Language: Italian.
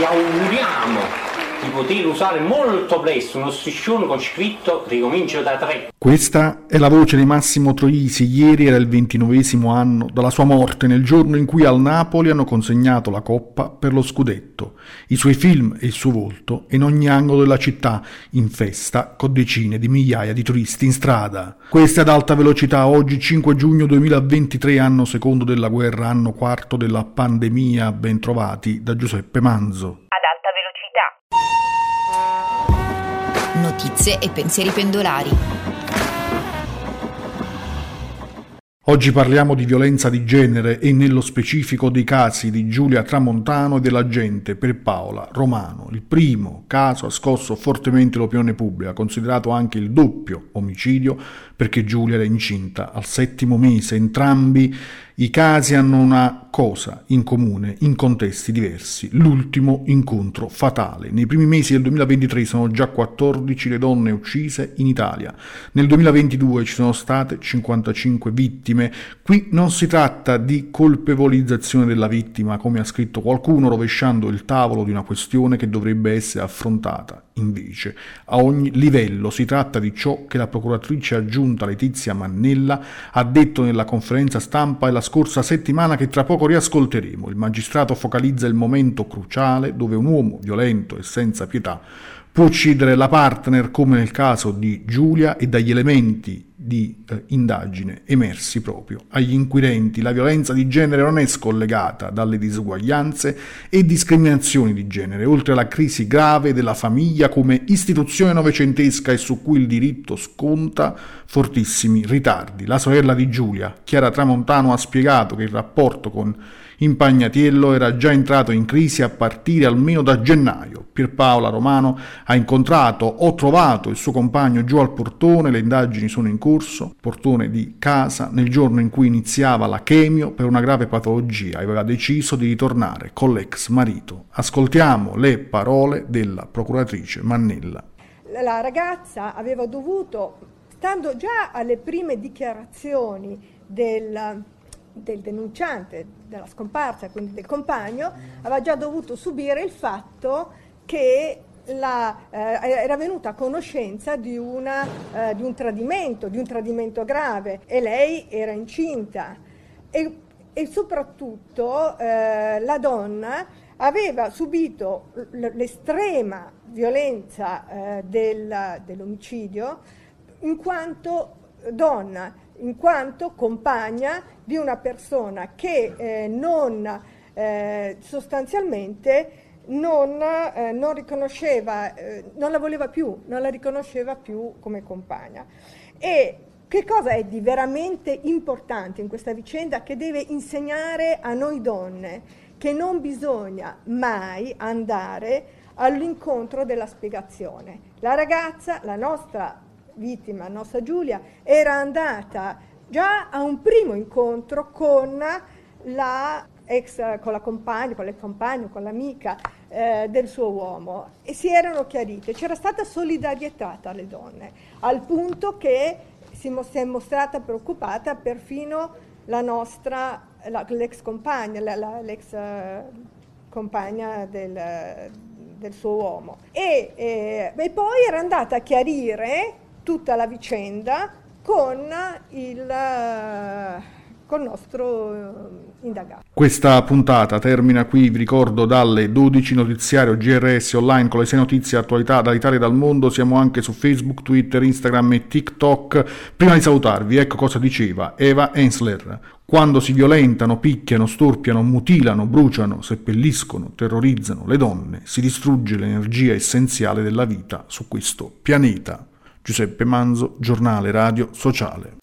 ci auguriamo di poter usare molto presto uno striscione con scritto "ricomincio da 3". Questa è la voce di Massimo Troisi. Ieri era il 29° anno dalla sua morte, nel giorno in cui al Napoli hanno consegnato la Coppa per lo scudetto. I suoi film e il suo volto in ogni angolo della città, in festa, con decine di migliaia di turisti in strada. Questa è Ad alta velocità, oggi 5 giugno 2023, anno secondo della guerra, anno quarto della pandemia. Ben trovati da Giuseppe Manzo. Notizie e pensieri pendolari. Oggi parliamo di violenza di genere e nello specifico dei casi di Giulia Tramontano e dell'agente Pierpaola Romano. Il primo caso ha scosso fortemente l'opinione pubblica, considerato anche il doppio omicidio, perché Giulia era incinta al 7° mese. Entrambi i casi hanno una cosa in comune, in contesti diversi: l'ultimo incontro fatale. Nei primi mesi del 2023 sono già 14 le donne uccise in Italia. Nel 2022 ci sono state 55 vittime. Qui non si tratta di colpevolizzazione della vittima, come ha scritto qualcuno, rovesciando il tavolo di una questione che dovrebbe essere affrontata invece a ogni livello. Si tratta di ciò che la procuratrice aggiunta Letizia Mannella ha detto nella conferenza stampa della scorsa settimana, che tra poco riascolteremo. Il magistrato focalizza il momento cruciale dove un uomo violento e senza pietà può uccidere la partner, come nel caso di Giulia, e dagli elementi di indagine emersi proprio agli inquirenti. La violenza di genere non è scollegata dalle disuguaglianze e discriminazioni di genere, oltre alla crisi grave della famiglia come istituzione novecentesca e su cui il diritto sconta fortissimi ritardi. La sorella di Giulia, Chiara Tramontano, ha spiegato che il rapporto con Impagnatiello era già entrato in crisi a partire almeno da gennaio. Pierpaola Romano ha trovato il suo compagno giù al portone, le indagini sono in corso, portone di casa, nel giorno in cui iniziava la chemio per una grave patologia e aveva deciso di ritornare con l'ex marito. Ascoltiamo le parole della procuratrice Mannella. La ragazza aveva dovuto, stando già alle prime dichiarazioni del denunciante della scomparsa, quindi del compagno, aveva già dovuto subire il fatto che era venuta a conoscenza di un tradimento grave, e lei era incinta e soprattutto la donna aveva subito l'estrema violenza dell'omicidio in quanto donna, in quanto compagna di una persona che sostanzialmente non riconosceva, non la voleva più, non la riconosceva più come compagna. E che cosa è di veramente importante in questa vicenda, che deve insegnare a noi donne? Che non bisogna mai andare all'incontro della spiegazione. La ragazza, la nostra vittima, la nostra Giulia, era andata già a un primo incontro con con l'ex compagno, con l'amica del suo uomo, e si erano chiarite. C'era stata solidarietà tra le donne, al punto che si è mostrata preoccupata perfino l'ex compagna, l'ex compagna del suo uomo. E poi era andata a chiarire tutta la vicenda con il nostro indagato. Questa puntata termina qui, vi ricordo, dalle 12, notiziario GRS Online con le 6 notizie e attualità dall'Italia e dal mondo. Siamo anche su Facebook, Twitter, Instagram e TikTok. Prima di salutarvi, ecco cosa diceva Eva Ensler: quando si violentano, picchiano, storpiano, mutilano, bruciano, seppelliscono, terrorizzano le donne, si distrugge l'energia essenziale della vita su questo pianeta. Giuseppe Manzo, Giornale Radio Sociale.